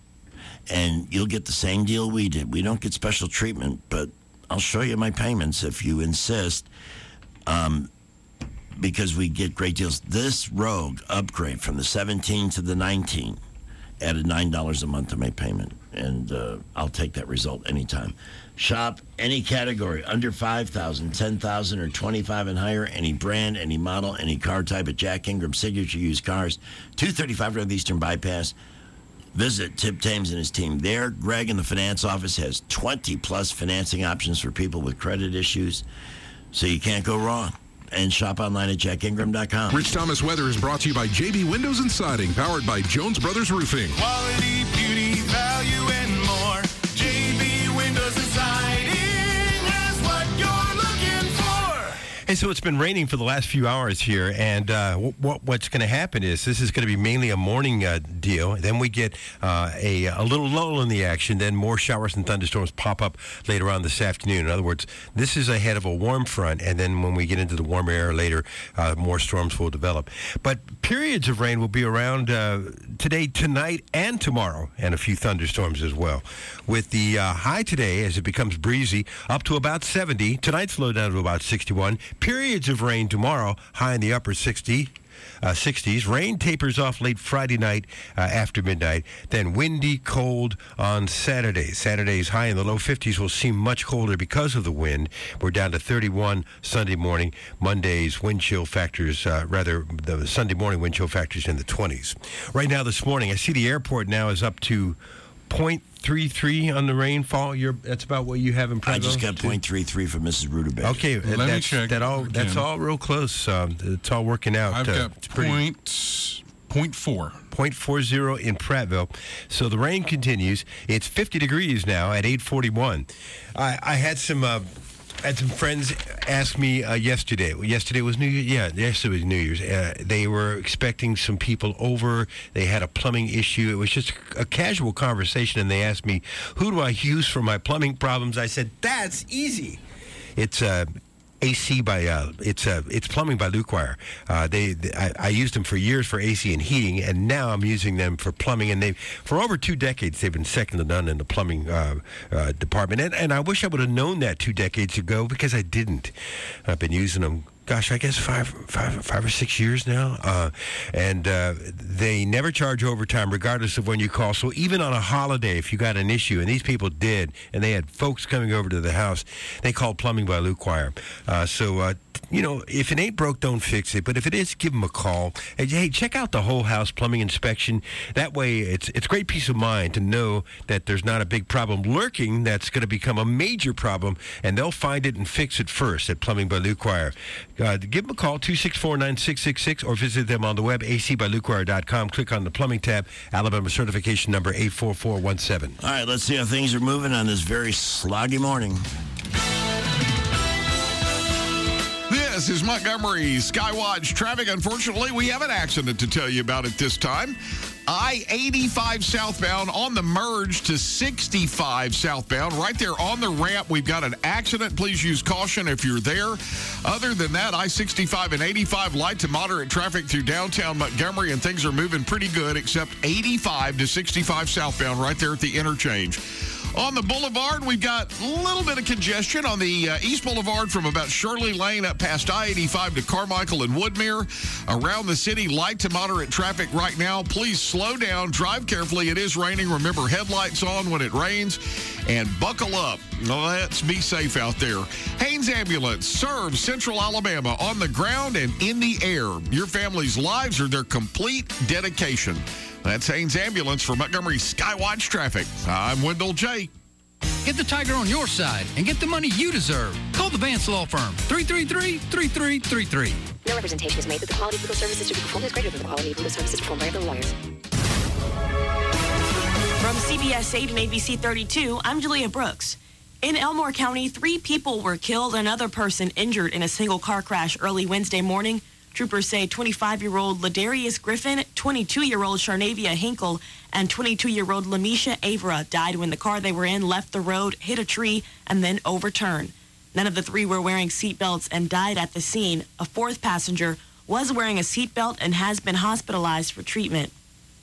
And you'll get the same deal we did. We don't get special treatment, but I'll show you my payments if you insist. Um... Because we get great deals. This Rogue upgrade from the seventeen to the nineteen added nine dollars a month to my payment. And uh, I'll take that result anytime. Shop any category, under five thousand dollars, ten thousand dollars, or twenty-five and higher. Any brand, any model, any car type at Jack Ingram Signature Used Cars. two thirty-five Northeastern Bypass. Visit Tip Thames and his team there. Greg in the finance office has twenty plus financing options for people with credit issues. So you can't go wrong. And shop online at jack ingram dot com. Rich Thomas Weather is brought to you by J B Windows and Siding, powered by Jones Brothers Roofing. Quality, beauty, value, and more. J B Windows and Siding has what you're looking for. Hey, so it's been raining for the last few hours here, and uh, what what's going to happen is this is going to be mainly a morning uh, deal. Then we get uh, a a little lull in the action. Then more showers and thunderstorms pop up later on this afternoon. In other words, this is ahead of a warm front, and then when we get into the warm air later, uh, more storms will develop. But periods of rain will be around uh, today, tonight, and tomorrow, and a few thunderstorms as well. With the uh, high today, as it becomes breezy, up to about seventy. Tonight's low down to about sixty-one. Periods of rain tomorrow, high in the upper sixty, uh, sixties. Rain tapers off late Friday night uh, after midnight. Then windy, cold on Saturday. Saturday's high in the low fifties will seem much colder because of the wind. We're down to thirty-one Sunday morning. Monday's wind chill factors, uh, rather, the Sunday morning wind chill factors in the twenties. Right now this morning, I see the airport now is up to point three three on the rainfall. You're, that's about what you have in Prattville? I just got point three three from Missus Ruderbeck. Okay, Let that's, me check. That all, that's all real close. Um, it's all working out. I've uh, got it's pretty- point, point four. point four zero in Prattville. So the rain continues. It's fifty degrees now at eight forty-one. I, I had some uh, had some friends ask me uh, yesterday. Yesterday was New Year's. Yeah, yesterday was New Year's. Uh, they were expecting some people over. They had a plumbing issue. It was just a casual conversation, and they asked me, who do I use for my plumbing problems? I said, that's easy. It's uh, A C by uh, it's uh, it's plumbing by Luke Wire. Uh, they, they I, I used them for years for A C and heating, and now I'm using them for plumbing. And they for over two decades they've been second to none in the plumbing uh, uh, department. And, and I wish I would have known that two decades ago because I didn't. I've been using them. Gosh, I guess five, five, five or six years now, uh, and uh, they never charge overtime regardless of when you call. So even on a holiday, if you got an issue, and these people did, and they had folks coming over to the house, they called Plumbing by Luke Wire. Uh, so, uh, you know, if it ain't broke, don't fix it. But if it is, give them a call. And, hey, check out the whole house plumbing inspection. That way, it's it's great peace of mind to know that there's not a big problem lurking that's going to become a major problem, and they'll find it and fix it first at Plumbing by Luke Wire. Uh, give them a call, two six four, nine six six six, or visit them on the web, a c by luke wire dot com. Click on the plumbing tab, Alabama certification number eight four four one seven. All right, let's see how things are moving on this very sloggy morning. This is Montgomery Skywatch traffic. Unfortunately, we have an accident to tell you about at this time. I eighty-five southbound on the merge to sixty-five southbound. Right there on the ramp, we've got an accident. Please use caution if you're there. Other than that, I sixty-five and eighty-five light to moderate traffic through downtown Montgomery, and things are moving pretty good, except eighty-five to sixty-five southbound right there at the interchange. On the boulevard, we've got a little bit of congestion on the uh, East Boulevard from about Shirley Lane up past I eighty-five to Carmichael and Woodmere. Around the city, light to moderate traffic right now. Please slow down, drive carefully. It is raining. Remember, headlights on when it rains, and buckle up. Let's be safe out there. Haynes Ambulance serves Central Alabama on the ground and in the air. Your family's lives are their complete dedication. That's Haynes Ambulance for Montgomery Skywatch Traffic. I'm Wendell J. Get the Tiger on your side and get the money you deserve. Call the Vance Law Firm, three three three, three three three three. No representation is made that the quality of legal services to be performed is greater than the quality of legal services performed by other lawyers. From C B S eight and A B C thirty-two, I'm Julia Brooks. In Elmore County, three people were killed and another person injured in a single car crash early Wednesday morning. Troopers say twenty-five-year-old Ladarius Griffin, twenty-two-year-old Sharnavia Hinkle, and twenty-two-year-old Lamisha Avra died when the car they were in left the road, hit a tree, and then overturned. None of the three were wearing seatbelts and died at the scene. A fourth passenger was wearing a seatbelt and has been hospitalized for treatment.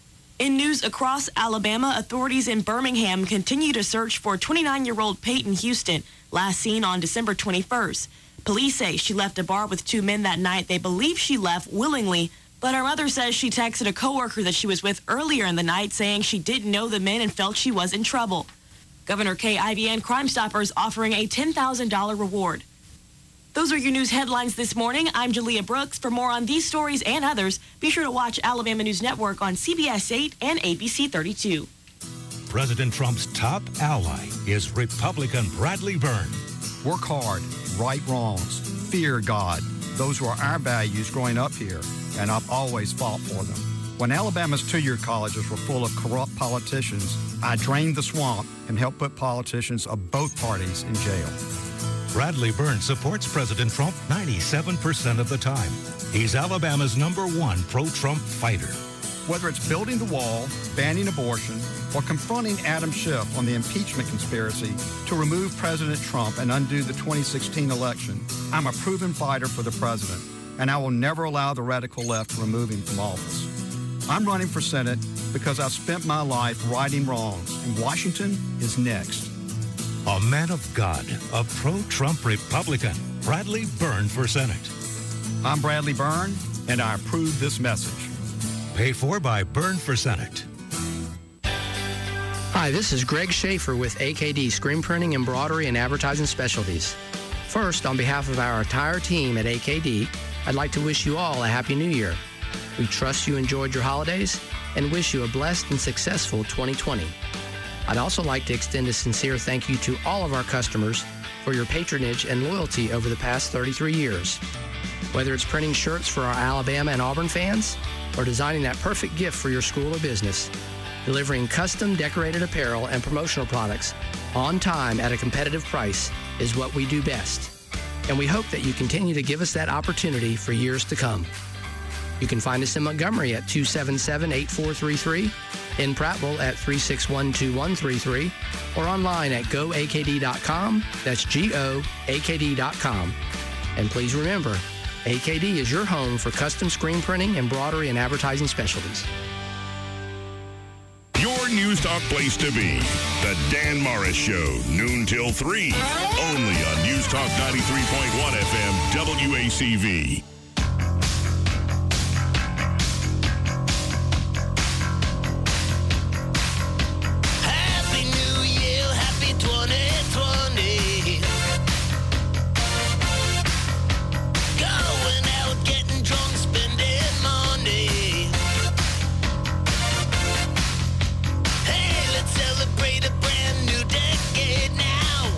In news across Alabama, authorities in Birmingham continue to search for twenty-nine-year-old Peyton Houston, last seen on December twenty-first. Police say she left a bar with two men that night. They believe she left willingly, but her mother says she texted a coworker that she was with earlier in the night saying she didn't know the men and felt she was in trouble. Governor Kay Ivey and Crime Stoppers offering a ten thousand dollars reward. Those are your news headlines this morning. I'm Julia Brooks. For more on these stories and others, be sure to watch Alabama News Network on C B S eight and A B C thirty-two. President Trump's top ally is Republican Bradley Byrne. Work hard, right wrongs, fear God. Those were our values growing up here, and I've always fought for them. When Alabama's two-year colleges were full of corrupt politicians, I drained the swamp and helped put politicians of both parties in jail. Bradley Byrne supports President Trump ninety-seven percent of the time. He's Alabama's number one pro-Trump fighter. Whether it's building the wall, banning abortion, or confronting Adam Schiff on the impeachment conspiracy to remove President Trump and undo the twenty sixteen election, I'm a proven fighter for the president, and I will never allow the radical left to remove him from office. I'm running for Senate because I've spent my life righting wrongs, and Washington is next. A man of God, a pro-Trump Republican, Bradley Byrne for Senate. I'm Bradley Byrne, and I approve this message. Paid for by Byrne for Senate. Hi, this is Greg Schaefer with A K D Screen Printing, Embroidery, and Advertising Specialties. First, on behalf of our entire team at A K D, I'd like to wish you all a Happy New Year. We trust you enjoyed your holidays and wish you a blessed and successful twenty twenty. I'd also like to extend a sincere thank you to all of our customers for your patronage and loyalty over the past thirty-three years. Whether it's printing shirts for our Alabama and Auburn fans, or designing that perfect gift for your school or business, delivering custom decorated apparel and promotional products on time at a competitive price, is what we do best. And we hope that you continue to give us that opportunity for years to come. You can find us in Montgomery at two seven seven, eight four three three, in Prattville at three six one, two one three three, or online at go A K D dot com. That's G O A K D dot com. And please remember, A K D is your home for custom screen printing, embroidery, and advertising specialties. Your News Talk place to be. The Dan Morris Show, noon till three. Only on News Talk ninety-three point one F M, W A C V. Happy New Year, happy twenty twenty. Going out, getting drunk, spending money. Hey, let's celebrate a brand new decade now.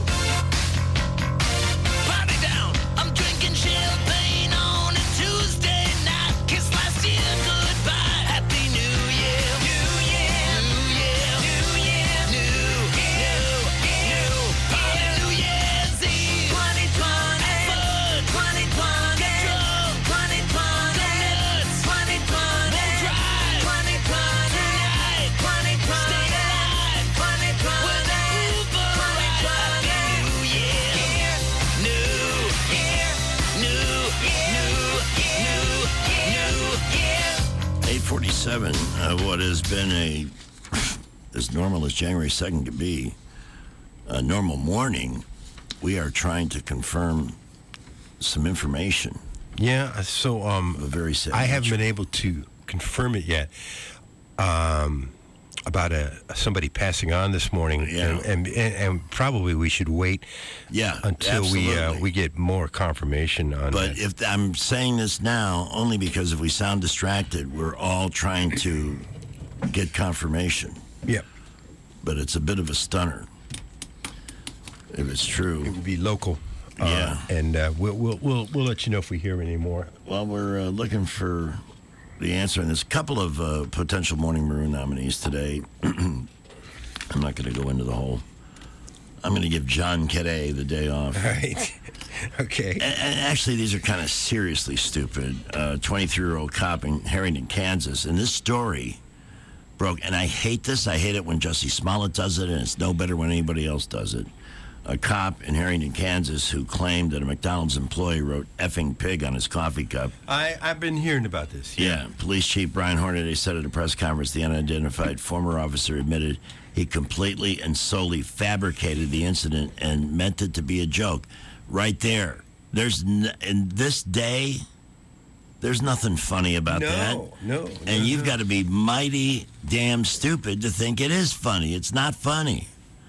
Party down, I'm drinking champagne on a Tuesday night. Kiss last year goodbye. Happy New Year. New Year. New Year. New Year. New Year. New Party New Year's Eve. twenty twenty. Fun. twenty twenty. Get drunk. twenty twenty. Go nuts. twenty twenty. We'll drive. twenty twenty. Tonight. twenty twenty. Stay alive. twenty twenty. With an Uber ride. Happy New Year. New Year. New Year. New Year. eight forty-seven, uh, what has been a, as normal as January second could be, a normal morning, we are trying to confirm some information. Yeah, so um, A very sad I haven't nature. been able to confirm it yet. Um, about a somebody passing on this morning, Yeah. and, and and probably we should wait. Yeah, until we uh, absolutely. we get more confirmation on But that. if I'm saying this now, only because if we sound distracted, we're all trying to get confirmation. Yep. But it's a bit of a stunner. If it's true. It would be local. Yeah. Uh, and uh, we'll, we'll we'll we'll let you know if we hear any more. Well, we're uh, looking for the answer. And there's a couple of uh, potential Morning Maroon nominees today. I'm not going to go into the whole. I'm going to give John Kedday the day off. All right. Okay. And, and actually, these are kind of seriously stupid. Uh, twenty-three-year-old cop in Harrington, Kansas. And this story broke, and I hate this. I hate it when Jussie Smollett does it, and it's no better when anybody else does it. A cop in Harrington, Kansas, who claimed that a McDonald's employee wrote effing pig on his coffee cup. I, I've been hearing about this. Yeah. Police Chief Brian Hornaday said at a press conference the unidentified former officer admitted he completely and solely fabricated the incident and meant it to be a joke. Right there. There's n- in this day, there's nothing funny about No, that. no, no, And you've no. got to be mighty damn stupid to think it is funny. It's not funny.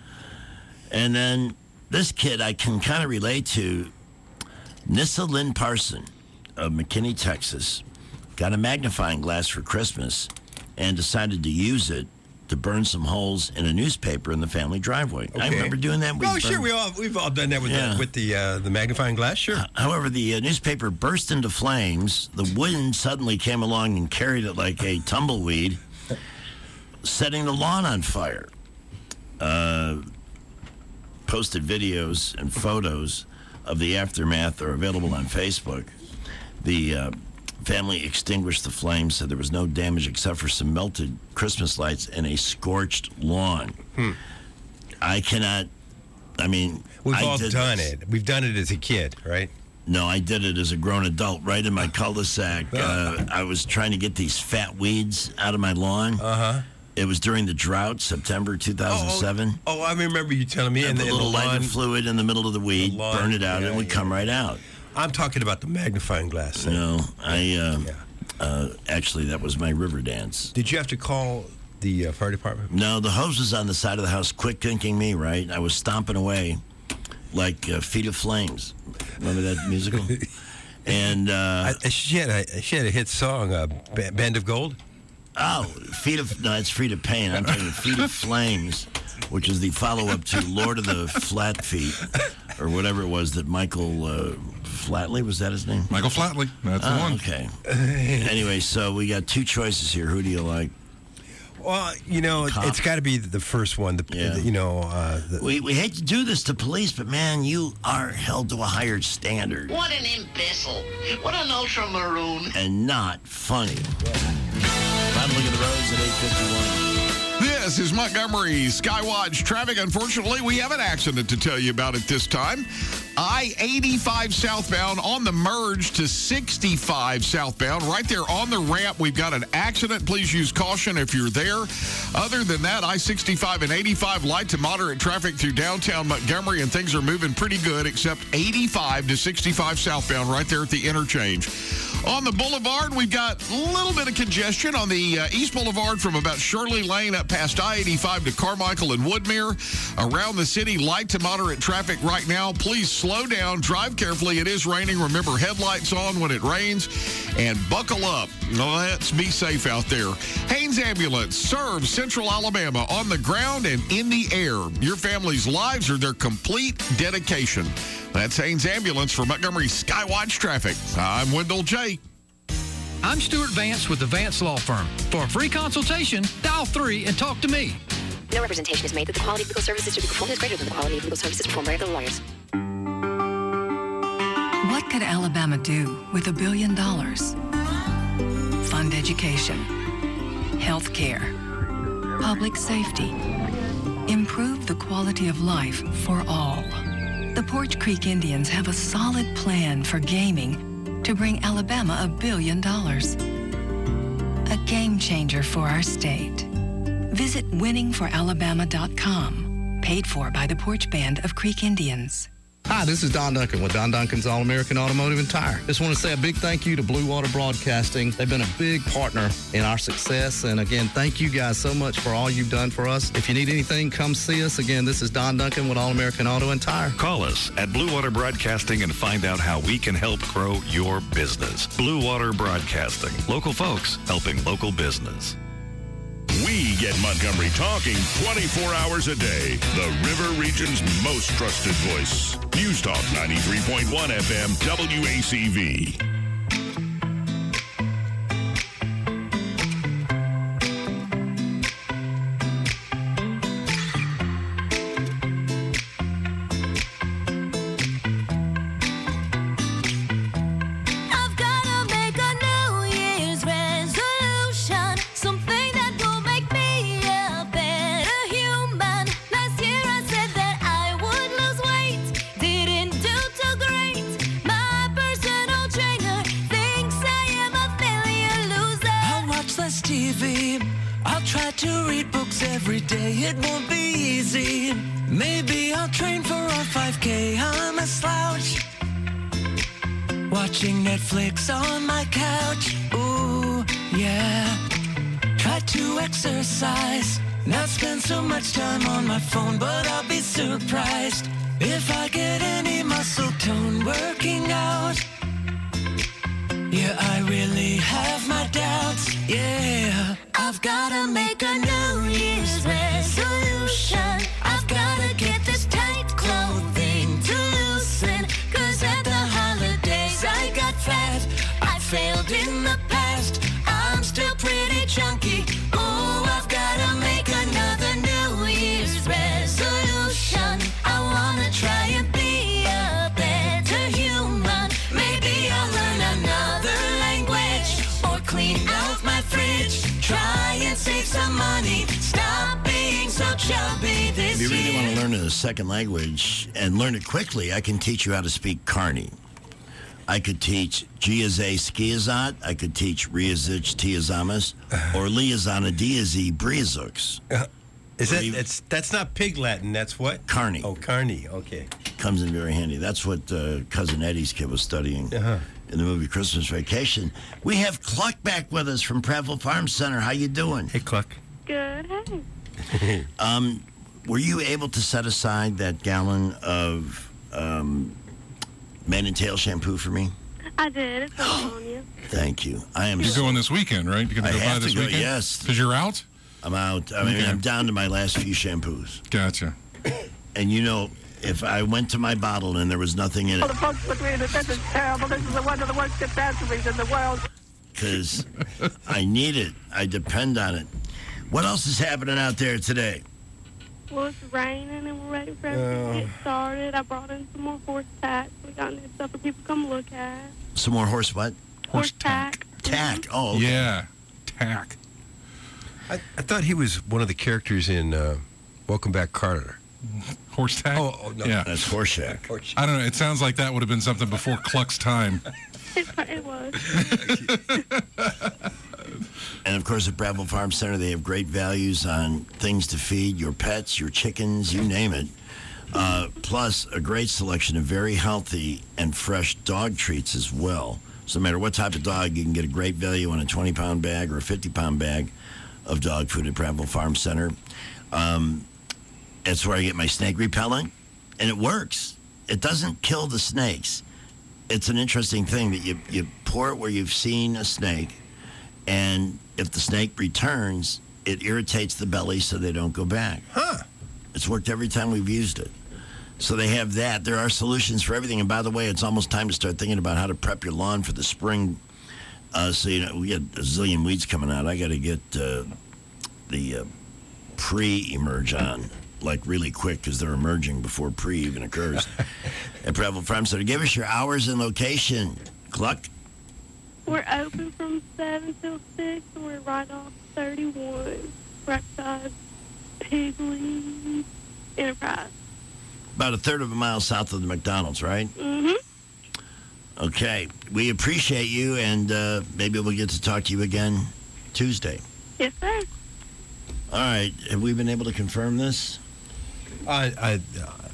And then this kid I can kind of relate to. Nissa Lynn Parson of McKinney, Texas, got a magnifying glass for Christmas and decided to use it to burn some holes in a newspaper in the family driveway. I Okay. remember doing that. We Oh, sure. burned- We all we've all done that with Yeah. the, with the uh, the magnifying glass. Sure. However, the uh, newspaper burst into flames. The wind suddenly came along and carried it like a tumbleweed, setting the lawn on fire. Uh, posted videos and photos of the aftermath are available on Facebook. The uh, family extinguished the flames, said there was no damage except for some melted Christmas lights and a scorched lawn. Hmm. I cannot, I mean... We've I all did done this. it. We've done it as a kid, right? No, I did it as a grown adult right in my cul-de-sac. Uh, I was trying to get these fat weeds out of my lawn. Uh-huh. It was during the drought, September two thousand seven. Oh, oh, I remember you telling me. And in put the, a little in the lighter lawn. fluid in the middle of the weed, lawn, burn it out, and yeah, it would yeah. come right out. I'm talking about the magnifying glass thing. No, I uh, uh, actually, that was my river dance. Did you have to call the uh, fire department? No, the hose was on the side of the house, quick thinking me, right? I was stomping away like uh, Feet of Flames. Remember that musical? And uh, I, she had a she had a hit song, uh, Ba- "Band of Gold." Oh, Feet of, no, that's Feet of Pain. I'm talking Feet of Flames, which is the follow-up to Lord of the Flat Feet, or whatever it was that Michael uh, Flatley, was that his name? Michael Flatley. That's the Oh, one. okay. Anyway, so we got two choices here. Who do you like? Well, you know, Cops. it's got to be the first one. The, Yeah. the- you know, uh, the, We, we hate to do this to police, but man, you are held to a higher standard What an imbecile. What an ultramaroon. and not funny. Time to look at the roads at eight fifty-one. This is Montgomery Skywatch traffic. Unfortunately, we have an accident to tell you about at this time. I eighty-five southbound on the merge to sixty-five southbound. Right there on the ramp, we've got an accident. Please use caution if you're there. Other than that, I sixty-five and eighty-five light to moderate traffic through downtown Montgomery, and things are moving pretty good, except eighty-five to sixty-five southbound right there at the interchange. On the boulevard, we've got a little bit of congestion on the uh, East Boulevard from about Shirley Lane up past I eighty-five to Carmichael and Woodmere. Around the city, light to moderate traffic right now. Please slow down, drive carefully. It is raining. Remember, headlights on when it rains, and buckle up. Let's be safe out there. Haynes Ambulance serves Central Alabama on the ground and in the air. Your family's lives are their complete dedication. That's Haynes Ambulance for Montgomery Skywatch Traffic. I'm Wendell J. I'm Stuart Vance with the Vance Law Firm. For a free consultation, dial three and talk to me. No representation is made that the quality of legal services to be performed is greater than the quality of legal services performed by other lawyers. What could Alabama do with a billion dollars? Fund education, health care, public safety, improve the quality of life for all. The Porch Creek Indians have a solid plan for gaming to bring Alabama a billion dollars. A game changer for our state. Visit winning for alabama dot com. Paid for by the Porch Band of Creek Indians. Hi, this is Don Duncan with Don Duncan's All-American Automotive and Tire. Just want to say a big thank you to Blue Water Broadcasting. They've been a big partner in our success. And again, thank you guys so much for all you've done for us. If you need anything, come see us. Again, this is Don Duncan with All-American Auto and Tire. Call us at Blue Water Broadcasting and find out how we can help grow your business. Blue Water Broadcasting. Local folks helping local business. We get Montgomery talking twenty-four hours a day. The River Region's most trusted voice. News Talk ninety-three point one F M W A C V. To read books every day, it won't be easy. Maybe I'll train for a five K, I'm a slouch. Watching Netflix on my couch, ooh, yeah. Try to exercise, not spend so much time on my phone, but I'll be surprised if I get any muscle tone working out. Yeah, I really have my doubts, yeah. I've gotta make a New Year's resolution. I've gotta get this tight clothing to loosen. Cause at the holidays I got fat. I failed in the past. I'm still pretty chunky. Oh, I've gotta make another New Year's resolution. I wanna try and be a better human. Maybe I'll learn another language or clean out my fridge. Try and save some money. Stop being so chubby this If you really year. want to learn a second language and learn it quickly, I can teach you how to speak Carney. I could teach Giaze Skiazat, I could teach Riazich Tiazamas, or Liazana Diazi Briazux. Uh, is that, it's, that's not Pig Latin, that's what? Carney. Oh, Carney, okay. Comes in very handy. That's what uh, Cousin Eddie's kid was studying. Uh-huh. In the movie Christmas Vacation. We have Cluck back with us from Prattville Farm Center. How you doing? Hey, Cluck. Good. Hey. um, were you able to set aside that gallon of um, mane and tail shampoo for me? I did. It's on you. Thank you. I am. You're going this weekend, right? You're going I to go have by this to go, weekend? yes. Because you're out? I'm out. I mean, Okay. I'm down to my last few shampoos. Gotcha. And you know, if I went to my bottle and there was nothing in Oh, it, the folks between us, this is terrible. This is one of the worst catastrophes in the world. because I need it, I depend on it. What else is happening out there today? Well, it's raining and we're ready for everything Uh. to get started. I brought in some more horse tack. We got new stuff for people to come look at. Some more horse what? Horse tack. Tack. Oh, okay. Yeah, tack. I, I thought he was one of the characters in uh, Welcome Back, Carter. Horse tack? Oh, oh, no. Yeah. That's Horseshack. I don't know. It sounds like that would have been something before Cluck's time. It, it was. And, of course, at Bradville Farm Center, they have great values on things to feed your pets, your chickens, you name it. Uh, plus, a great selection of very healthy and fresh dog treats as well. So no matter what type of dog, you can get a great value on a twenty-pound bag or a fifty-pound bag of dog food at Bradville Farm Center. Um, that's where I get my snake repellent, and it works. It doesn't kill the snakes. It's an interesting thing that you, you pour it where you've seen a snake, and if the snake returns, it irritates the belly so they don't go back. Huh. It's worked every time we've used it. So they have that. There are solutions for everything. And by the way, it's almost time to start thinking about how to prep your lawn for the spring. Uh, so, you know, we got a zillion weeds coming out. I got to get uh, the uh, pre-emerge on, like, really quick, because they're emerging before pre even occurs. At Bradville Farm Center. Give us your hours and location, Cluck. We're open from seven till six, and we're right off thirty-one, right beside Piggly Enterprise. About a third of a mile south of the McDonald's, right? Mm-hmm. Okay. We appreciate you, and uh, maybe we'll get to talk to you again Tuesday. Yes, sir. All right. Have we been able to confirm this? I... I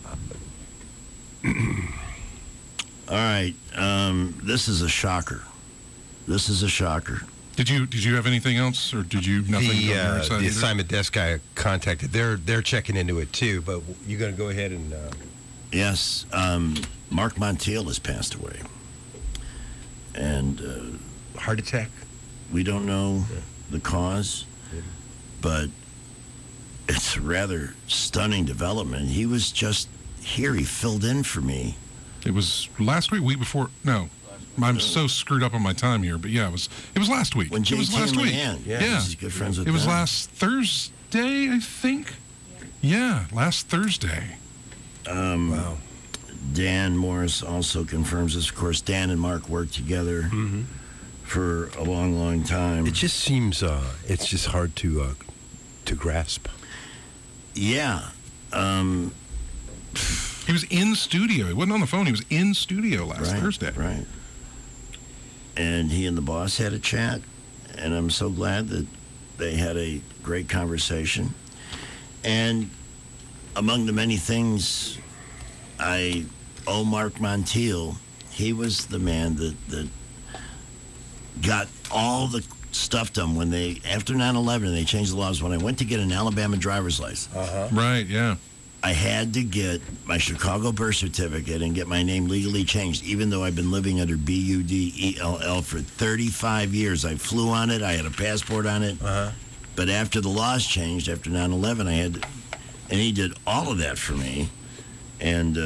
All right. Um, this is a shocker. This is a shocker. Did you did you have anything else, or did you nothing? The, on your uh, side the either? assignment desk guy contacted. They're they're checking into it too. But you're going to go ahead and. Uh... Yes. Um, Mark Montiel has passed away, and uh, heart attack. We don't know yeah. the cause, yeah. but it's a rather stunning development. He was just here. He filled in for me. It was last week, week before. No. I'm so screwed up on my time here, but yeah, it was it was last week. When it was last week. Yeah, yeah. He's good friends with It was them. last Thursday, I think. Yeah, last Thursday. Um, wow. Dan Morris also confirms this. Of course, Dan and Mark worked together mm-hmm. for a long, long time. It just seems uh, it's just hard to uh, to grasp. Yeah. Um, he was in studio. He wasn't on the phone. He was in studio last right, Thursday. Right. And he and the boss had a chat, and I'm so glad that they had a great conversation. And among the many things I owe Mark Montiel, he was the man that, that got all the stuff done when they, after nine eleven, they changed the laws. When I went to get an Alabama driver's license. Uh-huh. Right, yeah. I had to get my Chicago birth certificate and get my name legally changed, even though I've been living under B U D E L L for thirty-five years. I flew on it. I had a passport on it. Uh-huh. But after the laws changed, after nine eleven, I had to, and he did all of that for me. And uh,